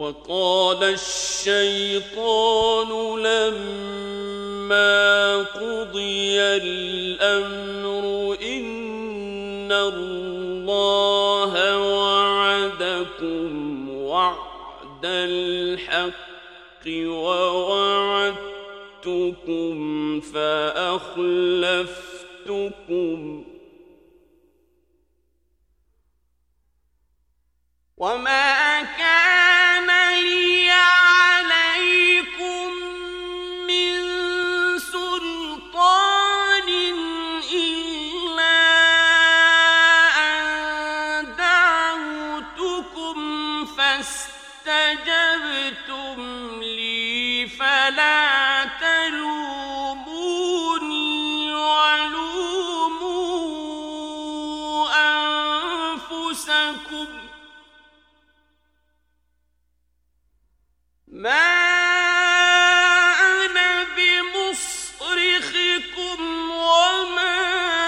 وقال الشيطان لما قضي الأمر إن الله وعدكم وعد الحق ووعدتكم فأخلفتكم وما كان لي عليكم من سلطان إلا أن دعوتكم فاستجبتم لي فلا تلوموني ولوموا أنفسكم ما أنا بمصرخكم وما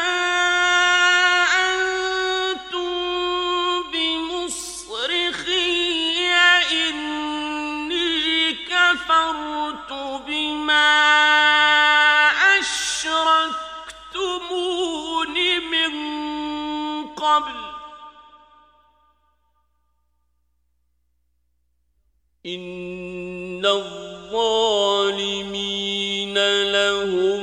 أنتم بمصرخي إني كفرت بما أشركتمون من قبل إن الظالمين لهم